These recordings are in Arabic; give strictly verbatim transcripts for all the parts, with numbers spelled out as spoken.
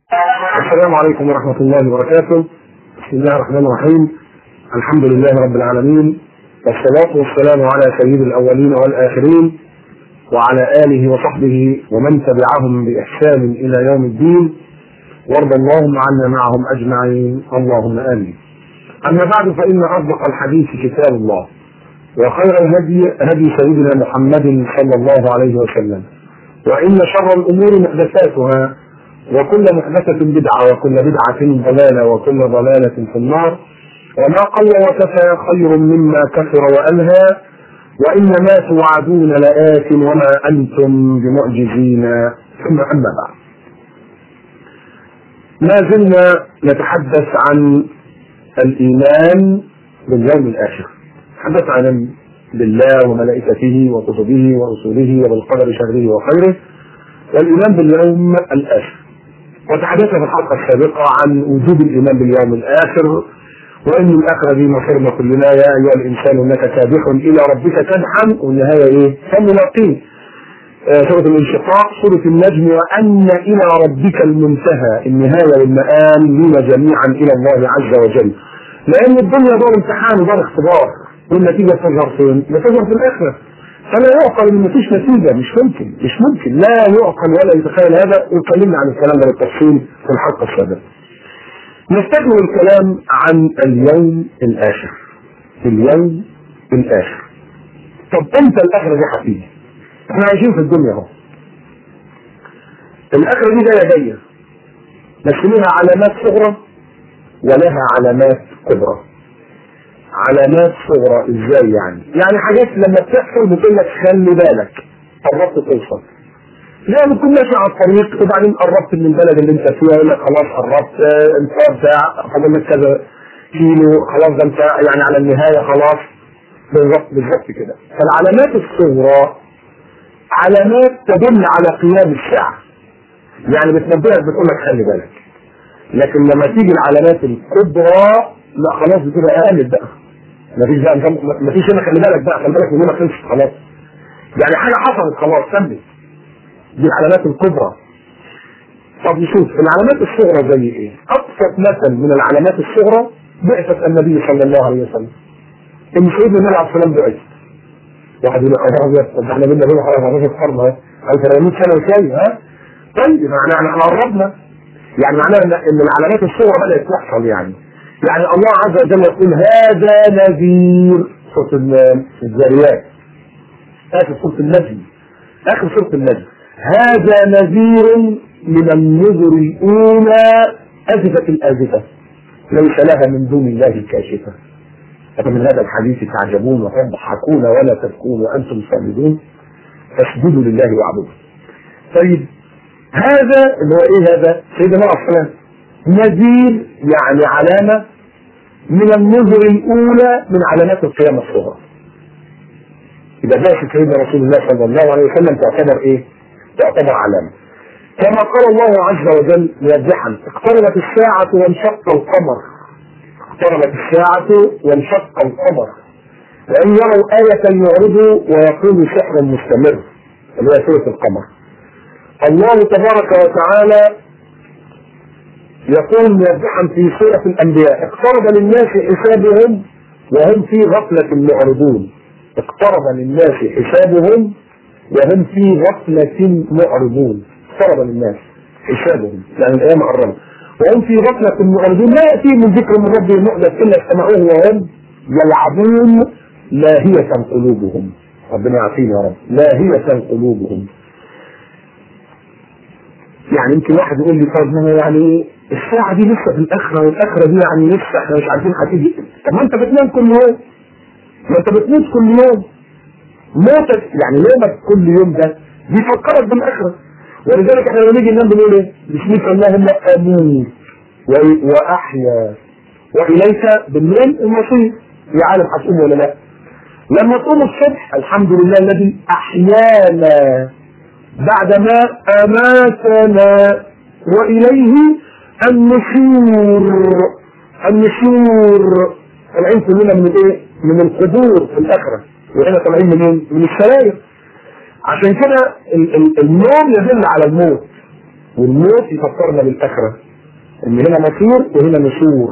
السلام عليكم ورحمة الله وبركاته. بسم الله الرحمن الرحيم. الحمد لله رب العالمين، والصلاة والسلام على سيد الأولين والآخرين وعلى آله وصحبه ومن تبعهم بإحسان إلى يوم الدين، وارض اللهم عنا معهم أجمعين، اللهم آمين. أما بعد، فإن أصدق الحديث كتاب الله، وخير الهدي هدي سيدنا محمد صلى الله عليه وسلم، وإن شر الأمور محدثاتها، وكل محدثة بدعة، وكل بدعة ضلالة، وكل ضلالة في النار. وما قل وكفى خير مما كثر وألهى، وإنما توعدون لآت وما أنتم بمعجزين. ثم أما بعد، ما زلنا نتحدث عن الإيمان باليوم الآخر، تحدث عن بالله وملائكته وكتبه ورسله وبالقدر شره وخيره، والإيمان باليوم الآخر. وتحدثنا في الحلقة السابقة عن وجوب الإيمان باليوم الآخر، وإن الآخرة دي مصيرنا كلنا، يا أيها الإنسان إنك كادح إلى ربك كدحا، والنهاية إيه؟ فملاقيه. آه سورة الانشقاق، سورة النجم، وأن إلى ربك المنتهى، النهاية والمآل لنا جميعا إلى الله عز وجل. لأن الدنيا دار امتحان ودار اختبار، والنتيجة تظهر فين؟ تظهر في الآخرة. فلا يعقل ان مفيش نتيجة، مش ممكن مش ممكن لا يعقل ولا يتخيل هذا، واتكلمنا عن الكلام ده بالتفصيل في الحلقة السابقة. نستكمل الكلام عن اليوم الآخر. اليوم الآخر، طب امتى الآخرة دي هتيجي؟ احنا عايشين في الدنيا اهو، الآخرة دي جاية جاية، بس لها علامات صغرى ولها علامات كبرى. علامات صغرى ازاي يعني؟ يعني حاجات لما بتحصل بتقول لك خلي بالك، قربت توصل. لا، بتكون ماشي على الطريق وبعدين قربت من البلد اللي انت فيها، يقول لك خلاص قربت، انت بتاع فاضل لك كذا كيلو، خلاص ده انت يعني على النهايه خلاص. بالظبط بالظبط كده. فالعلامات الصغرى علامات تدل على قيام الساعه، يعني بتنبهك، بتقول لك خلي بالك. لكن لما تيجي العلامات الكبرى، لا خلاص بتبقى قالت بقى، مفيش بقى، مفيش هنا خلي بالك بقى، خلي بالك من هنا خلصت خلاص، يعني حاجه حصلت خلاص تمت. دي العلامات الكبرى. طب نشوف العلامات الصغرى زي ايه. ابسط مثل من العلامات الصغرى بعثة النبي صلى الله عليه وسلم. ان سيدنا النبي عليه الصلاه والسلام بعث. واحد يقول لك طب احنا بدنا نروح على هذه القرن اهي ألفين سنه وشويه، ها طيب معناها احنا قربنا، يعني معناها ان العلامات الصغرى بدات تحصل. يعني يعني الله عز وجل يقول هذا نذير، سورة الذاريات، آخر سورة النجم، آخر سورة النجم، هذا نذير من النذر الأولى أزفت الآزفة ليس لها من دون الله كاشفة، أفمن هذا الحديث تعجبون وتضحكون ولا تبكون وأنتم صامدون فاسجدوا لله واعبدوا. طيب هذا اللي هو إيه؟ هذا سيدنا أصلا نذير، يعني علامة من النذر الأولى من علامات القيامة الصغرى. إذا بعث سيدنا رسول الله صلى الله عليه وسلم تعتبر إيه؟ تعتبر علامة. كما قال الله عز وجل موضحا اقتربت الساعة وانشق القمر، اقتربت الساعة وانشق القمر وإن يروا آية يعرضوا ويقولوا سحر مستمر، اللي هي سورة القمر. الله تبارك وتعالى يقول موضحا في سورة الأنبياء اقترب للناس حسابهم وهم في غفلة معرضون. اقترب للناس حسابهم وهم في غفلة معرضون. اقترب للناس حسابهم يعني الأيام قربت وهم في غفلة معرضون، لا يأتي من ذكر من ربهم محدث إلا استمعوه وهم يلعبون لاهية قلوبهم. ربنا يعافينا يا رب. لاهية قلوبهم، يعني يمكن واحد يقول لي طب ما يعني الساعة دي لسه في الآخرة، والآخرة دي يعني لسه احنا مش عارفين هتيجي. طب ما انت بتنام كل يوم، ما انت بتموت كل يوم، موتك يعني يومك كل يوم ده بيفكرك بالآخرة. ولذلك احنا لما نيجي ننام بنقول ايه؟ بسمك اللهم اموت واحيا واليك بالليل المصير. يا عالم هتقوم ولا لا؟ لما تقوم الصبح الحمد لله الذي احيانا بعدما اماتنا واليه النشور. النشور طالعين كلنا من الايه؟ من القبور في الاخره، وهنا طالعين منين؟ من السراير. عشان كده النوم يدل على الموت، والموت يفكرنا بالاخره، ان هنا مصير وهنا نشور،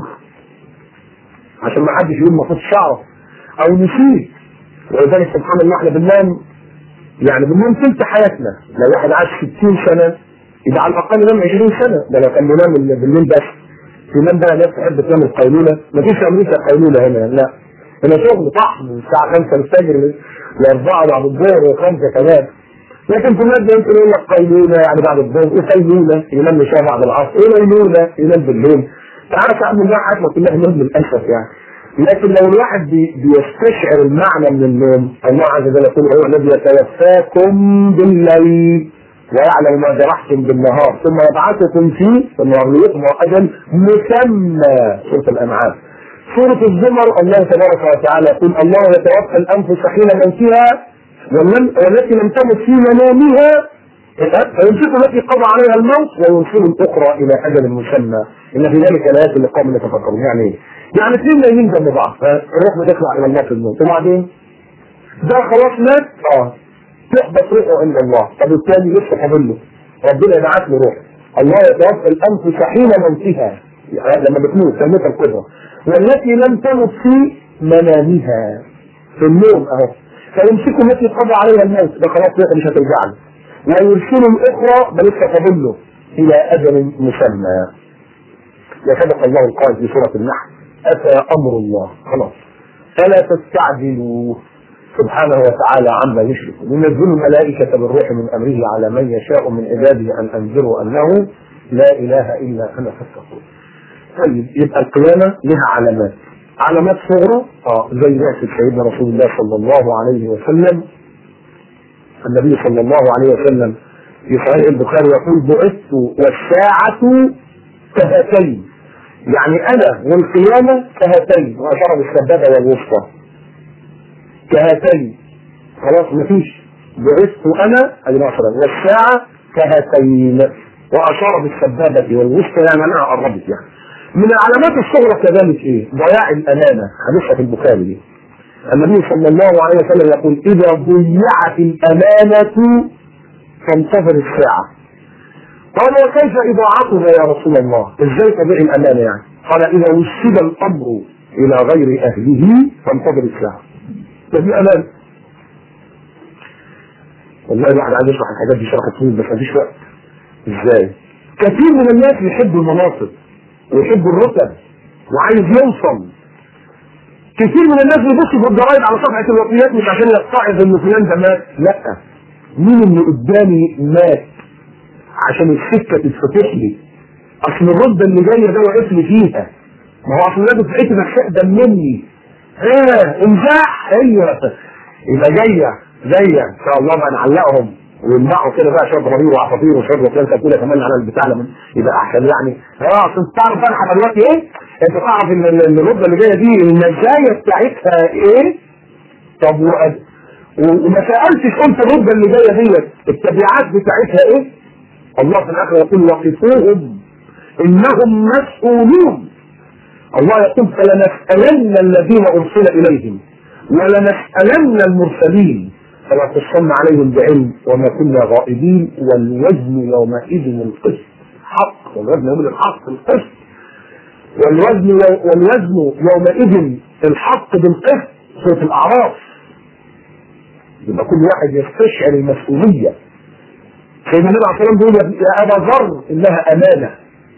عشان ما حدش يقول ما كنتش اعرف او نسيت. ولذلك سبحان الله احنا بننام، يعني بننام ثلث حياتنا. لو واحد عاش ستين سنه يبقى على الاقل ينام عشرين سنه، ده لو كان بينام بالليل بس. ينام بقى ناس تحب تنام القيلوله، ما فيش في امريكا قيلوله هنا، لا هنا شغل طحن من الساعه خمسة الفجر لأربعة بعد الظهر وخمسة كمان. لكن في الناس يمكن يقول لك قيلوله يعني بعد الظهر، وقيلوله ينام شويه بعد العصر، وليلوله ينام بالليل. تعرف يا عم الله حياتنا كلها نوم للاسف يعني. لكن لو الواحد بي بيستشعر المعنى من النوم، الله عز وجل يقول هو الذي يتوفاكم بالليل ويعلم ما جرحتم بالنهار ثم يبعثكم فيه ثم يغلقكم اجل مسمى. سوره الانعام. سوره الزمر الله تبارك وتعالى يقول الله يتوفى الانفس حين موتها والتي لم تمت في منامها فيمسك التي قضى عليها الموت ويرسل الاخرى الى اجل مسمى. ان في ذلك الايات لقوم يتفكرون. يعني ايه؟ يعني اثنين نايمين جنب بعض، فالروح بتطلع الى الله في الموت، وبعدين ده خلاص مات، اه تحبط روحه عند الله. طب الثاني لسه فاضل له، ربنا يبعث له روح. الله يتوفى الانفس حين موتها، يعني لما بتموت الموت الكبرى، والتي لم تمت في منامها، في النوم اهو، فيمسكوا التي قضى عليها الموت، ده خلاص روحه مش هترجع له، ويرسل الاخرى ده لسه فاضل له الى اجل مسمى. وصدق الله القائل في سوره النحل اتى امر الله، خلاص فلا تستعجلوا سبحانه وتعالى عما يشركون. ينزل الملائكه بالروح من امره على من يشاء من عباده ان انذروا انه لا اله الا انا فاتقون. طيب يبقى القيامه لها علامات، علامات صغرى اه زي بعثة سيدنا رسول الله صلى الله عليه وسلم. النبي صلى الله عليه وسلم في صحيح البخاري يقول بعثت والساعة كهاتين، يعني انا والقيامة كهاتين، واشار بالسبابة والوسطى كهاتين، خلاص مفيش. بعثت انا ادي مثلا والساعة كهاتين واشار بالسبابة والوسطى، يعني انا قربت. يعني من العلامات الصغرى كذلك ايه؟ ضياع الامانة، حديثها في البخاري دي. النبي صلى الله عليه وسلم يقول اذا ضيعت الامانة فانتظر الساعة. قال وكيف اضاعتها يا رسول الله؟ ازاي تضيع الامانة يعني؟ قال اذا وسد الامر الى غير اهله فانتظر الساعة. فدي امانة. والله الواحد عايز يشرح الحاجات دي شرح طويل بس مفيش وقت. ازاي؟ كثير من الناس يحبوا المناصب ويحبوا الرتب وعايز يوصل. كثير من الناس بيبصوا في الجرايد على صفحة الوفيات مش عشان يتعظ ان فلان ده مات، لا، مين اللي قدامي مات عشان السكة تتفتح لي، اصل الرتبة اللي جاية ده وقف لي فيها، ما هو اصل الناس بتاعتي ده مني، اه انزاح، ايوه يبقى جاية جاية ان شاء الله بقى نعلقهم ويمنعوا كده بقى شويه ضرير وعصافير وشويه وكلام كده كمان على البتاع لما يبقى احسن. يعني اه عشان تعرف بقى احنا دلوقتي ايه؟ انت تعرف ان الرتبه اللي جايه دي المزايا بتاعتها ايه؟ طب وما سالتش قلت الرتبه اللي جايه ديت التبعات بتاعتها ايه؟ الله في الاخر يقول وقفوهم انهم مسؤولون. الله يقول فلنسالن الذين ارسل اليهم ولنسالن المرسلين فلا تصن عليهم بعلم وما كنا غائبين والوزن يومئذ القسط حق، والوزن يوم الحق القسط، والوزن والوزن يومئذ الحق بالقسط. سورة الأعراف. يبقى كل واحد يستشعر المسؤولية. سيدنا النبي عليه الصلاة والسلام بيقول يا أبا ذر إنها أمانة.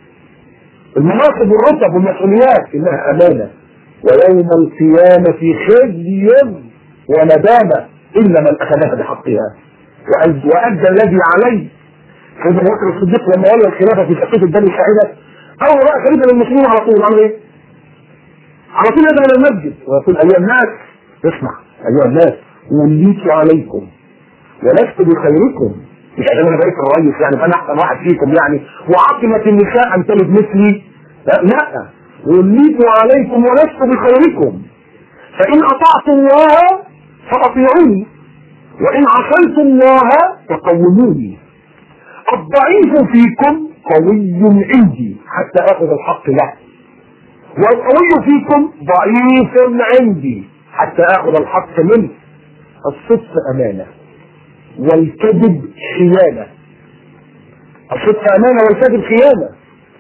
المناصب والرتب والمسؤوليات إنها أمانة، ويوم القيامة خزي وندامة إلا من أخذها بحقها وأدى الذي عليه. سيدنا أبو بكر الصديق لما ولى الخلافة في سقيفة بني ساعدة أول رأى خليفة للمسلمين على طول عمل إيه؟ على طول يذهب إلى المسجد ويقول أيها الناس اسمع أيها الناس وليت عليكم ولست بخيركم، مش عشان أنا بقيت الرئيس يعني فأنا أحسن واحد فيكم يعني وعقمت النساء أن تلد مثلي، لا لا وليت عليكم ولست بخيركم فإن أطعت الله فأطيعوني وإن عصيت الله فقوموني. الضعيف فيكم قوي عندي حتى أخذ الحق له، والقوي فيكم ضعيف عندي حتى أخذ الحق منه. الصدق أمانة والكذب خيانة. الصدق امانه والكذب خيانه.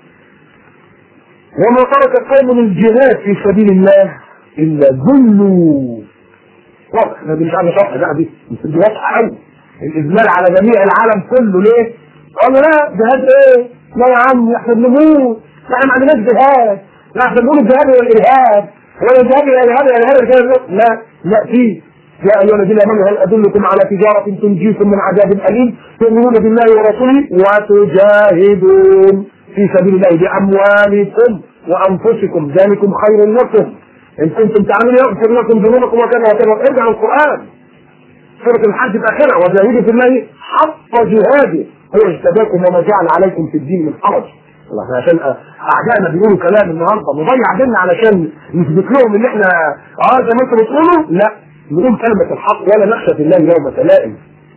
وما ترك قوم الجهاد في سبيل الله الا ذلوا. واضح، انا مش عارف شرح بقى دي، دي واضحه قوي. الاجمال على جميع العالم كله ليه؟ قالوا لا جهاد ايه؟ لا يا عم احنا بنموت، احنا ما عندناش جهاد، لا احنا بنقول الجهاد والارهاب، ولا الجهاد والارهاب والارهاب لا لا في. يا ايها الذين امنوا هل ادلكم على تجاره تنجيكم من عذاب اليم تؤمنون بالله ورسوله وتجاهدون في سبيل الله باموالكم وانفسكم ذلكم خير لكم ان كنتم تعملون يغفر لكم ذنوبكم وكذا وكذا. ارجعوا القران سورة الحج الأخيرة وجاهدوا في الله حق جهاده هو اجتباكم وما جعل عليكم في الدين من حرج. والله عشان أعدائنا بيقولوا كلام النهارده نضيع ديننا علشان نثبت لهم إن إحنا أه زي ما أنتم بتقولوا، لا نقول كلمة الحق ولا نخشى في الله يوم تلائم.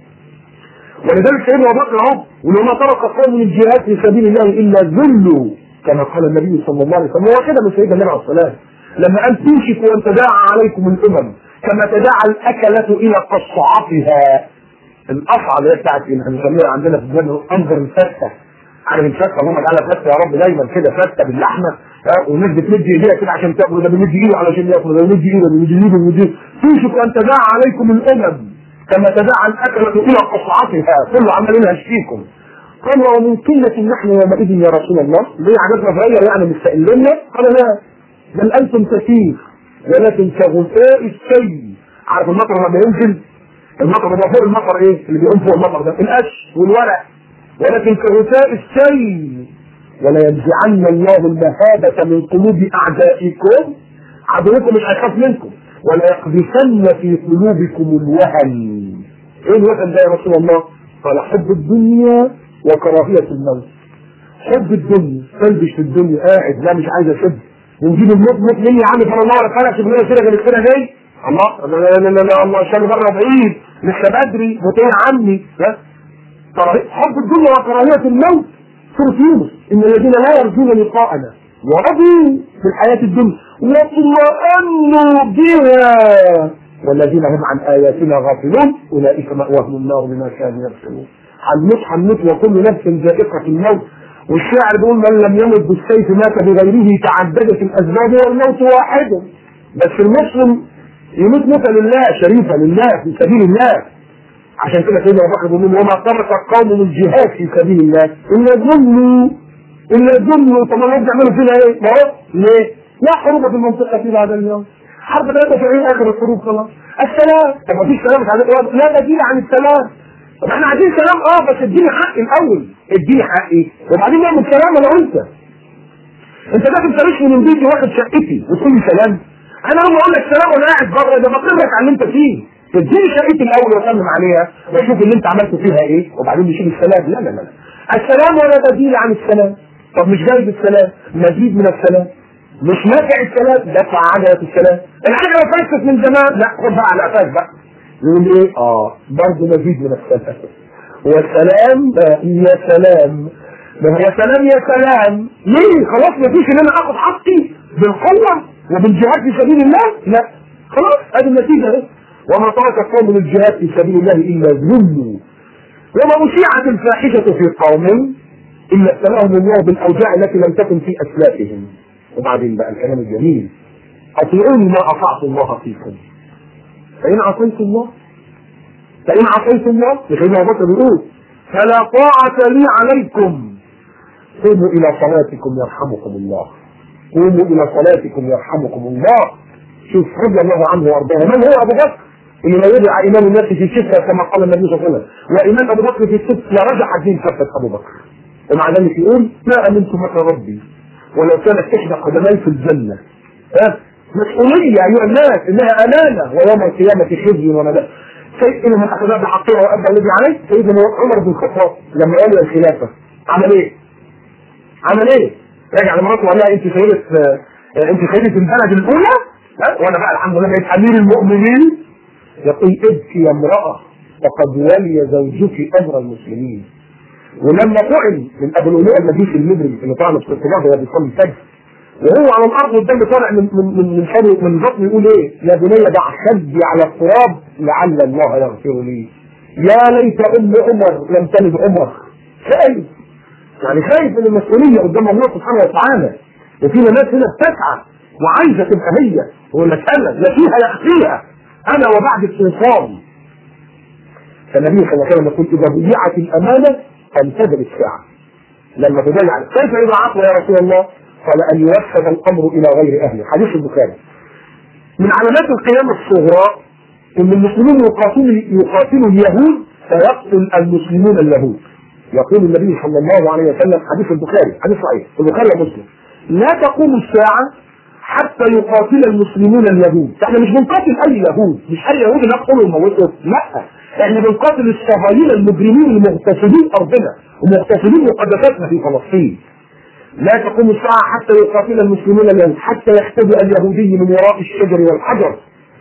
ولذلك سيدنا أبو بكر أهو ولما ترك قوم من الجهاد في سبيل الله إلا ذلوا كما قال النبي صلى الله عليه وسلم. هو كده من سيدنا النبي عليه الصلاة والسلام لما قال توشك وأن تداعى عليكم الأمم كما تداعى الأكلة إلى قصعتها. القصعة اللي هي بتاعت بنسميها عندنا في البلد أنظر الفتة، عارف الفتة اللهم اجعلها فتة يا رب دايما كده فتة باللحمة والناس بتمد ايديها كده عشان تاكل، ده بيمد ايده علشان ياكل، ده بيمد ايده بيمد ايده بيمد ايده. توشك أن تداعى عليكم الأمم كما تداعى الأكلة إلى قصعتها كل عمالين هشفيكم. قال ومن قلة نحن يومئذ يا رسول الله، ليه عددنا صغير يعني مستقلنا؟ قال لا بل أنتم كثير ولكن كغثاء السيل. عارف المطر لما ينزل المطر ده فوق المطر ايه اللي بيقوم فوق المطر ده؟ القش والورق. ولكن كغثاء السيل ولا ينزعن الله المهابة من قلوب اعدائكم. عدوكم مش هيخاف منكم ولا يقذفن في قلوبكم الوهن. ايه الوهن ده يا رسول الله؟ قال حب الدنيا وكراهية الموت. حب الدنيا تلبش في الدنيا قاعد لا مش عايز اشد ونجيب الموت موت مني يا عم صلى الله عليه وسلم شوف كده غير كده جاي الله لا لا لا لا الله عشان بره بعيد لسه بدري موتين عني. حب الدنيا وكراهية الموت. سورة يونس ان الذين لا يرجون لقاءنا ورضوا بالحياة الدنيا واطمأنوا بها والذين هم عن آياتنا غافلون أولئك مأواهم النار بما كانوا يكسبون. هنموت هنموت وكل نفس ذائقة الموت. والشاعر بيقول من لم يمت بالسيف مات بغيره تعددت الأسباب والموت واحد. بس المسلم يموت موتا لله شريفة لله في سبيل الله. عشان كده سيدنا أبو بكر بيقول وما ترك القوم من الجهاد في سبيل الله إلا ذلوا إلا ذلوا. طب ما يعملوا فينا إيه؟ ما ليه؟ لا حروب في المنطقة في بعد اليوم. حرب ثلاثة وسبعين آخر الحروب خلاص. السلام. طب ما فيش سلام لا بديل عن السلام. طب احنا عايزين سلام اه بس اديني حقي الاول، اديني حقي وبعدين نعمل سلام انا وانت. انت داخل ترشني من بيتي واخد شقتي وتقول لي سلام؟ انا لما اقول لك سلام وانا قاعد بره ده بقرك على اللي انت فيه. اديني شقتي الاول واسلم عليها واشوف اللي انت عملت فيها ايه وبعدين نشوف السلام. لا لا لا السلام ولا بديل عن السلام. طب مش جايب السلام مزيد من السلام. مش نافع السلام دفع عجلة السلام. العجلة فاتت من زمان لا خد بقى على قفاك بقى. يقول ايه؟ اه برضه مزيد من السلام. والسلام يا سلام يا سلام يا سلام. ليه؟ خلاص مفيش ان انا اخد حقي بالقوة وبالجهاد في سبيل الله؟ لا خلاص ادي النتيجة اهي. وما ترك قوم الجهاد في سبيل الله الا ذلوا. وما اشيعت الفاحشة في قوم الا ابتلاهم الله بالاوجاع التي لم تكن في اسلافهم. وبعدين بقى الكلام الجميل اطيعوني ما اطعت الله فيكم فإن عصيت الله فإن عصيت الله سيدنا أبو بكر بيقول فلا طاعة لي عليكم قوموا إلى صلاتكم يرحمكم الله. قوموا إلى صلاتكم يرحمكم الله. شوف رضي الله عنه وأرضاه. من هو أبو بكر؟ اللي لا يدعى إمام الناس في الشتاء كما قال النبي صلى الله عليه وسلم وإمام أبو بكر في الست لرجع الدين كفة أبو بكر. ومع ذلك يقول ما أمنت مكر ربي ولو كانت إحدى قدمي في الجنة. ها مسؤولية أيها الناس إنها أمانة ويوم القيامة خزي وندامة. سيدنا من أخذها بحقها وأدى الذي عليه سيدنا عمر بن الخطاب لما قال الخلافة عمل إيه؟ عمل إيه؟ رجع لمراته وقال لها أنت سيدة أنت سيدة البلد الأولى وأنا بقى الحمد لله بقيت أمير المؤمنين. يقول ابكي يا امرأة فقد ولي زوجك أمر المسلمين. ولما طعن من أبو الأولياء المجيش المدري اللي طعن في الصلاة وهو بيصلي الفجر وهو على الارض قدام طالع من من من من حضر من بطنه يقول ايه؟ يا بني دع خدي على التراب لعل الله يغفر لي. يا ليت ام عمر لم تلد عمر. خايف يعني خايف من المسؤوليه قدام الله سبحانه وتعالى. وفينا ناس هنا بتسعى وعايزه تبقى هي، ويقول لك انا لا فيها لا فيها، انا وبعد السلطان. فالنبي صلى الله عليه وسلم يقول اذا ضيعت الامانه فانتظر الساعه. لما تضيع كيف يضاعف يا رسول الله؟ قال ان يوفد الامر الى غير اهله، حديث البخاري. من علامات القيامه الصغرى ان المسلمين يقاتلوا يقاتلوا اليهود فيقتل المسلمون اليهود. يقول النبي صلى الله عليه وسلم حديث البخاري، حديث صحيح البخاري ومسلم، لا تقوم الساعه حتى يقاتل المسلمون اليهود. احنا مش بنقاتل اي يهود، مش اي يهود نقتلهم ونموتهم، لا، احنا بنقاتل الصهاينه المجرمين المغتصبين ارضنا ومغتصبين مقدساتنا في فلسطين. لا تقوم الساعه حتى يقاتل المسلمون اليهود حتى يختبئ اليهودي من وراء الشجر والحجر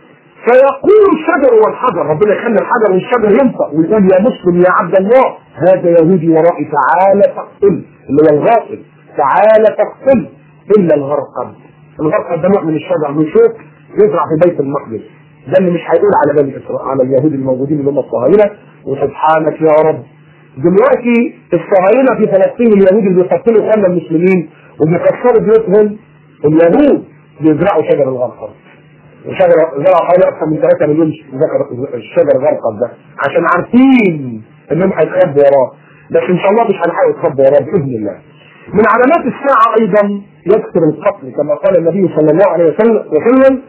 فيقول الشجر والحجر، ربنا يخلي الحجر والشجر ينطق ويقول يا مسلم يا عبد الله هذا يهودي ورائي تعالى تقتل، اللي هو الغاصب، تعالى تقتل الا الغرقد. الغرقد ده نوع من الشجر من شوك يزرع في بيت المقدس، ده اللي مش هيقول على بني اسرائيل على اليهود الموجودين اللي هم الصهاينه. وسبحانك يا رب دلوقتي الصهاينه في فلسطين اليهود اللي بيقتلوا اخواننا المسلمين وبيكسروا بيوتهم، اليهود بيزرعوا شجر الغرقد. وشجر زرع حوالي اكثر من ثلاثة مليون الشجر الغرقد ده عشان عارفين انهم هيتخبوا وراه، بس ان شاء الله مش هنحاول يتخبوا وراه باذن الله. من علامات الساعه ايضا يكثر القتل كما قال النبي صلى الله عليه وسلم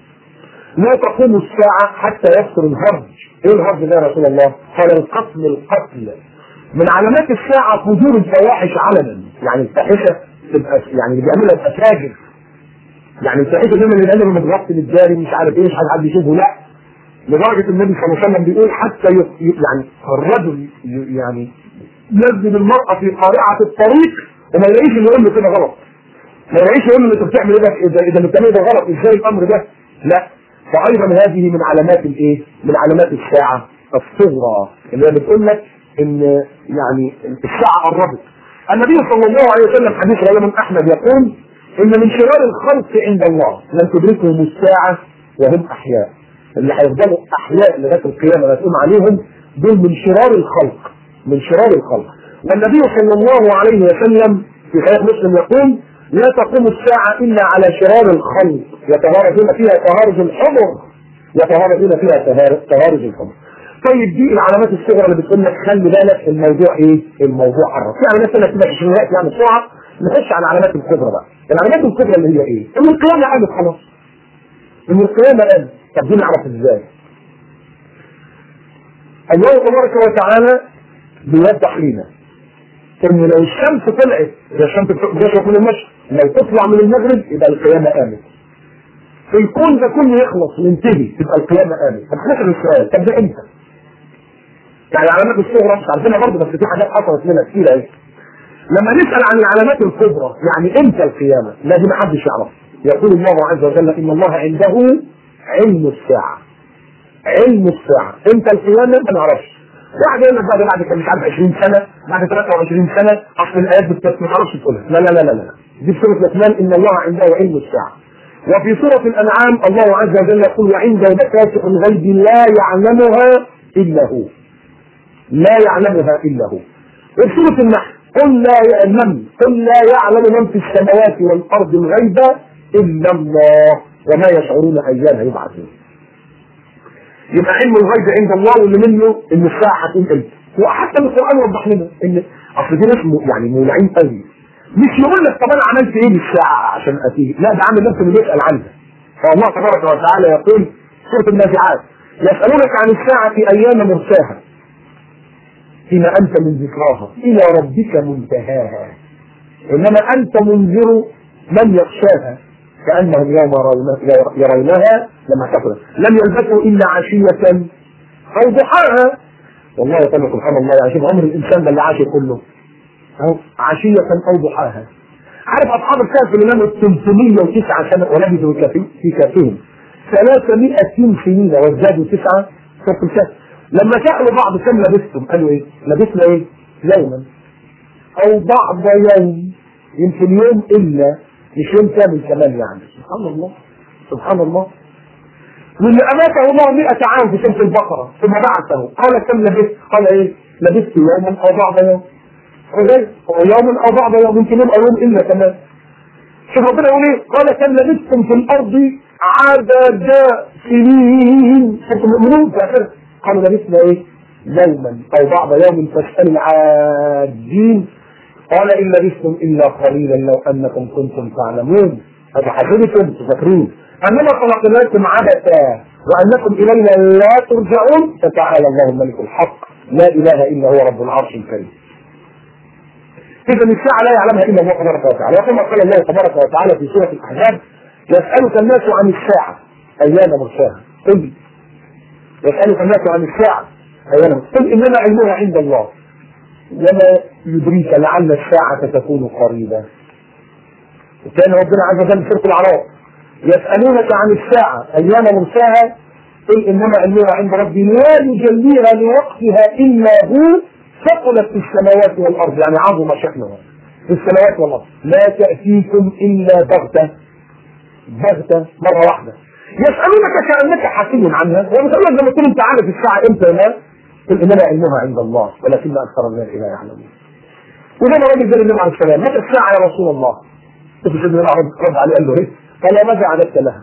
لا تقوم الساعه حتى يكثر الهرج. ايه الهرج ده يا رسول الله؟ قال القتل القتل. من علامات الساعه فجور الفواحش علنا، يعني الفاحشه تبقى يعني اللي بيعملها يبقى فاجر، يعني الفاحشه دايما اللي بيعملها متغطي للجاري مش عارف ايه مش عارف حد يشوفه، لا، لدرجه النبي صلى الله عليه وسلم بيقول حتى يعني الرجل يعني يلزم المراه في قارعه الطريق وما يلاقيش اللي يقول له كده غلط، ما يلاقيش يقول له انت بتعمل ايه اذا اذا بتعمل ده غلط، ازاي الامر ده؟ لا. فايضا هذه من علامات الايه؟ من علامات الساعه الصغرى اللي هي بتقول لك ان يعني الساعه قربت. النبي صلى الله عليه وسلم حديث رواه الامام احمد يقول ان من شرار الخلق عند الله لن تدركهم الساعه وهم احياء. اللي هيفضلوا احياء لغايه القيامه لا تقوم عليهم دول من شرار الخلق، من شرار الخلق. والنبي صلى الله عليه وسلم في صحيح مسلم يقول لا تقوم الساعه الا على شرار الخلق يتهارجون فيها تهارج الحمر، يتهارجون فيها تهارج الحمر. طيب دي العلامات الصغرى اللي بتقول لك خلي بالك الموضوع ايه؟ الموضوع قرب. في علامات ثانيه كده عشان الوقت يعني بسرعه نخش على العلامات الكبرى بقى. العلامات الكبرى اللي هي ايه؟ ان القيامه قامت خلاص. ان القيامه قامت، طب دي نعرف ازاي؟ الله تبارك وتعالى بيوضح لنا ان لو الشمس طلعت زي الشمس بتطلع من المشرق، لو تطلع من المغرب يبقى القيامه قامت. الكون ده كله يخلص وينتهي تبقى القيامه قامت. طب نسال السؤال، طب ده امتى؟ يعني العلامات الصغرى مش عارفينها برضه بس في حاجات حصلت لنا كتير اهي. لما نسال عن العلامات الكبرى يعني امتى القيامه؟ لا دي ما حدش يعرف. يقول الله عز وجل ان الله عنده علم الساعه. علم الساعه، امتى القيامه؟ ما نعرفش. واحد يقول لك بعد بعد كان مش عارف عشرين سنه، بعد ثلاثة وعشرين سنه، اصل الايات ما تعرفش تقولها. لا لا لا لا لا. دي في سوره لقمان ان الله عنده علم الساعه. وفي سوره الانعام الله عز وجل يقول وعنده مفاتح الغيب لا يعلمها الا هو. لا يعلمها الا هو. وفي سوره النحل قل لا يعلم قل لا يعلم من في السماوات والارض الغيب الا الله وما يشعرون ايانها يبعثون. يبقى علم الغيب عند الله واللي منه ان الساعه هتقوم امتى. وحتى القران وضح لنا ان اصل دي ناس يعني مولعين قوي، مش يقول لك طب انا عملت ايه للساعه عشان اتيه، لا ده عامل نفسه اللي بيسال عنها. فالله تبارك وتعالى يقول سوره النازعات يسالونك عن الساعه ايام مرساها فيما انت من ذكراها الى ربك منتهاها انما انت منذر من يخشاها كانهم يوم يرونها لما تقول لم يلبثوا الا عشيه او ضحاها. والله تعالى سبحان الله يعني شوف عمر الانسان ده اللي عاش كله اهو عشيه او ضحاها. عارف اصحاب الكهف اللي ناموا ثلاثمية وتسعة سنه ولبثوا في كهفهم ثلاثمائة سنين وازدادوا تسعه في الكهف. لما سالوا بعض كم لبثتم قالوا ايه؟ لبثنا ايه؟ يوما او بعض يوم، يمكن يوم الا مش يوم كامل كمان يعني. سبحان الله سبحان الله. واللي اماته الله مئة عام في سوره البقره ثم بعثه قال كم لبثت؟ قال ايه؟ لبثت يوما او بعض يوم. غير يوم او بعض يوم يمكن يبقى يوم الا كمان. شوف ربنا يقول ايه؟ قال كم لبثتم في الارض عدد سنين انتم مؤمنون في اخره. قالوا لبثنا ايه؟ يوما او بعض يوم فاسالوا العادين قال ان لبثتم الا قليلا لو انكم كنتم تعلمون. هذا حسبتم تفكرون انما خلقناكم عبثا وانكم الينا لا ترجعون فتعالى الله الملك الحق لا اله الا هو رب العرش الكريم. إذا الساعة لا يعلمها إلا الله تبارك وتعالى، وكما قال الله تبارك وتعالى في سورة الأحزاب يسألك الناس عن الساعة أيان مرساها. قل يسألك الناس عن الساعة أيان مرساها قل إنما علمها عند الله وما يدريك لعل الساعة تكون قريبا. وكان ربنا عز وجل في سورة الأعراف يسألونك عن الساعة أيان مرساها قل إنما علمها عند ربي لا يجليها لوقتها إلا هو ثقلت في السماوات والارض يعني عظم شأنها في السماوات والارض لا تأتيكم الا بغتة بغتة مرة واحدة. يسألونك كأنك حكي عنها ومثلا لما تقول انت عارف الساعة امتى ما قل انما علمها عند الله ولكن اكثر الناس لا يعلمون. وزي ما رجل زي النبي عليه السلام متى الساعة يا رسول الله؟ شوف سيدنا رد عليه قال له ايه؟ قال ماذا عددت لها؟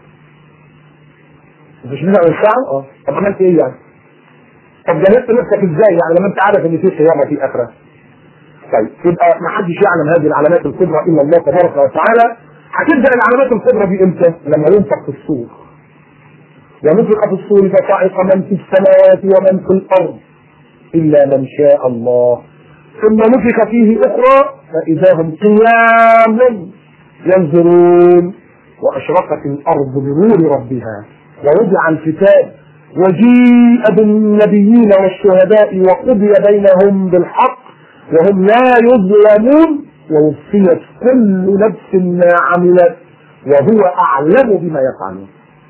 مش نزع الساعة؟ اه طب عملت ايه يعني؟ طب جهزت نفسك ازاي يعني لما انت عارف ان في قيامه في اخره؟ طيب يبقى ما حدش يعلم هذه العلامات الكبرى الا الله تبارك وتعالى. هتبدا العلامات الكبرى دي امتى؟ لما ينفخ في الصور. ونفخ في الصور فصعق من في السماوات ومن في الارض الا من شاء الله ثم نفخ فيه اخرى فاذا هم قيام ينظرون واشرقت الارض بنور ربها ووضع الكتاب وجيء بالنبيين والشهداء وقضي بينهم بالحق وهم لا يظلمون ووفيت كل نفس ما عملت وهو اعلم بما يفعلون.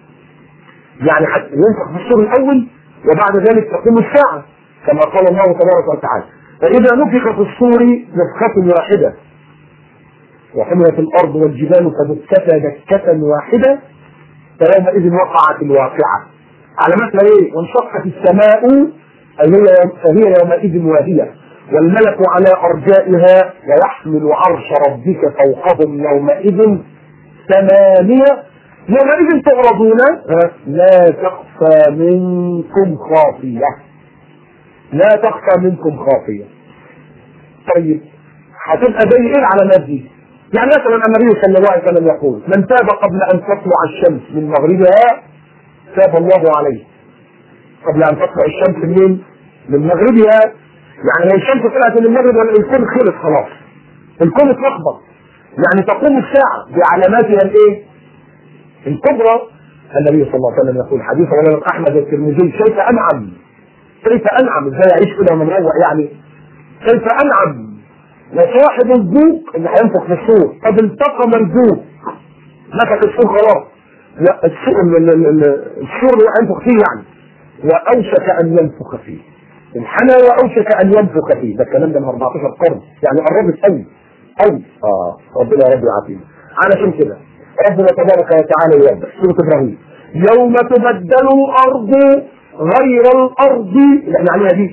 يعني حتى ينفخ في الصور الاول وبعد ذلك تقوم الساعه كما قال الله تبارك وتعالى فاذا نفخ في الصور نفخه واحده وحملت الارض والجبال فدكتا دكه واحده فيومئذ وقعت الواقعه. علاماتها ايه؟ وانشقت السماء فهي يومئذ واهية والملك على ارجائها ويحمل عرش ربك فوقهم يومئذ ثمانية يومئذ تعرضون لا تخفى منكم خافية لا تخفى منكم خافية. طيب هتبقى زي ايه العلامات دي؟ يعني مثلا النبي صلى الله عليه وسلم يقول من تاب قبل ان تطلع الشمس من مغربها تاب الله عليه. قبل ان تطلع الشمس منين؟ من مغربها. يعني الشمس طلعت من المغرب والكون خلص خلاص الكون اتلخبط. يعني تقوم الساعه بعلاماتها الايه؟ الكبرى. النبي صلى الله عليه وسلم يقول حديث رواه احمد الترمذي كيف انعم كيف انعم ازاي اعيش كده ومن روق يعني كيف انعم وصاحب الذوق اللي هينفخ في الصور قد التقم الذوق نفخ الصور خلاص لا السور السور اللي هينفخ فيه يعني واوشك ان ينفخ فيه انحنى واوشك ان ينفخ فيه. ده الكلام ده من أربعتاشر قرن يعني قربت قوي قوي. اه ربنا يا رب يعافينا. علشان كده ربنا تبارك وتعالى يوضح سوره ابراهيم يوم تبدل الارض غير الارض يعني عليها دي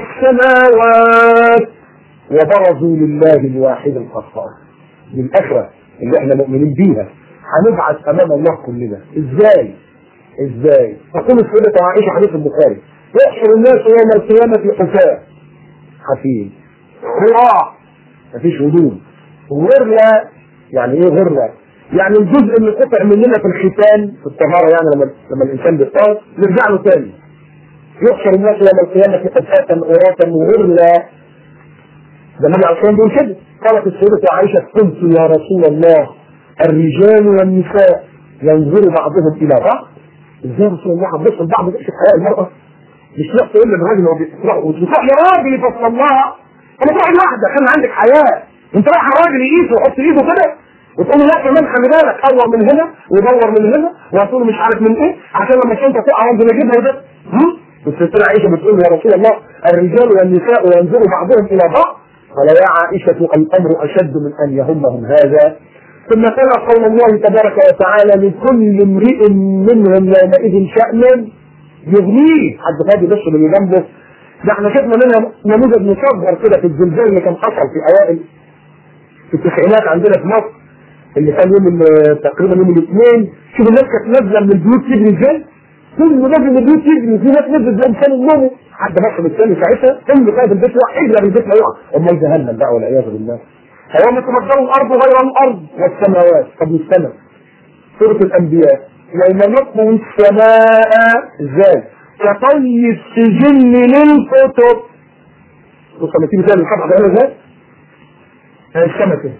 والسماوات وبرزوا لله الواحد القهار. بالاخره اللي احنا مؤمنين بيها هنبعث امام الله كلنا. ازاي؟ ازاي؟ تقول السيدة عائشة حديث البخاري يحشر الناس يوم القيامة حفاة حفين خراع مفيش هدوم غرلة. يعني ايه غرلة؟ يعني الجزء اللي قطع مننا في الختان في الطهارة يعني لما لما الانسان بيطهر نرجع له تاني. يحشر الناس يوم القيامة حفاة عراة غرلة. ده النبي عليه الصلاة والسلام بيقول كده. قالت السيدة عائشة قلت يا رسول الله الرجال والنساء ينظر بعضهم الى بعض. ازاي رسول الله هتبص لبعض في حياة المرأة؟ مش لا تقول للراجل هو بيروح وتروح لراجل يفصل الله. انا تروح لوحدك خلي عندك حياة. انت رايح الراجل يقيسه ويحط ايده كده وتقول له لا كمان خلي بالك دور من هنا ودور من هنا وهتقول له مش عارف من ايه عشان لما الشنطه تقع وانزل اجيبها وده. الستة عائشة بتقول يا رسول الله الرجال والنساء ينظر بعضهم الى بعض. قال يا عائشة الامر اشد من ان يهمهم هذا. ثم تلا قول الله تبارك وتعالى لكل امرئ منهم يومئذ شأن يغنيه. حد فاضي بس اللي جنبه ده احنا شفنا منها نموذج مصغر كده في الزلزال اللي كان حصل في اوائل في التسعينات عندنا في مصر، اللي كان يوم تقريبا يوم الاثنين. شوف الناس كانت نازله من البيوت تجري ازاي، كل ما نازل من البيوت تجري، في ناس نزلت زي انسان النوم، حد بص بالثاني ساعتها كل قاعد البيت يقع، اجري بالبيت لا يقع، امال جهنم بقى والعياذ بالله. فيوم تبدل الارض غير الارض والسماوات. طب السماء سوره الانبياء يوم نطوي السماء ازاي؟ كطي السجن للكتب. بص لما تيجي تاني الحلقه ده ازاي؟ السماء كده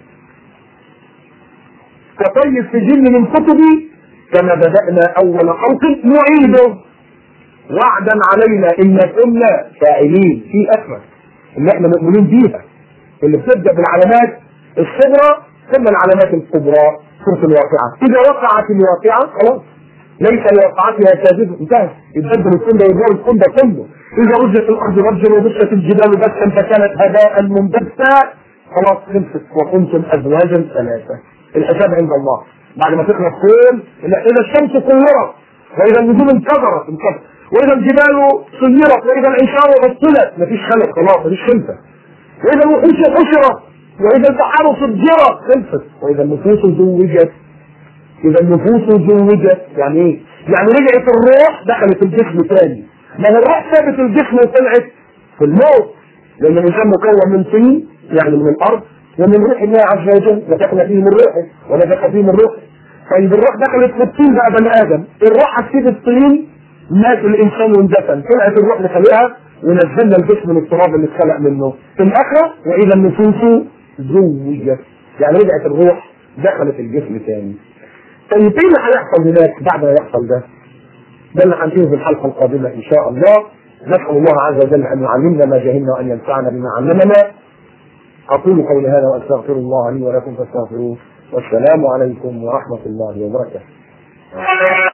كطي السجن للكتب كما بدأنا أول خلق نعيده وعدا علينا إن كنا فاعلين. في أسماء اللي احنا مؤمنين بيها اللي بتبدأ بالعلامات الصغرى ثم العلامات الكبرى. سورة الواقعة إذا وقعت الواقعة خلاص ليس لوقعتها كاذبة، انتهت، يتبدل الكون ده ويدور الكون ده كله. إذا رجت الأرض رجا وبست الجبال بسا فكانت هباء منبثا خلاص خلصت وكنتم أزواجا ثلاثة. الحساب عند الله بعد ما تخلص كل إذا الشمس كورت وإذا النجوم انكدرت انكدرت وإذا الجبال سيرت وإذا العشار عطلت مفيش خلق خلاص مفيش خلفة، وإذا الوحوش حشرت وإذا البحار سجرت خلصت، وإذا النفوس زوجت. إذا النفوس زوجت يعني إيه؟ يعني رجعت الروح دخلت الجسم تاني. ما هو الروح سابت الجسم وطلعت في الموت، لأن الإنسان مكون من طين يعني من الأرض ومن روح الله عز وجل ودخل فيه من روحه ونفخ فيه من روحه. طيب الروح دخلت في الطين بقى بني ادم، الروح هتسيب الطين مات الانسان واندفن، طلعت الروح لخلقها ونزلنا الجسم من التراب اللي اتخلق منه في الاخره. واذا النفوس زوجت يعني رجعت الروح دخلت الجسم تاني. طيب ايه اللي هيحصل هناك بعد ما يحصل ده؟ ده اللي هنشوفه في الحلقه القادمه ان شاء الله. نسال الله عز وجل ان يعلمنا ما جهلنا وان ينفعنا بما علمنا. أقول قولي هذا وأستغفر الله لي ولكم فاستغفروه، والسلام عليكم ورحمة الله وبركاته.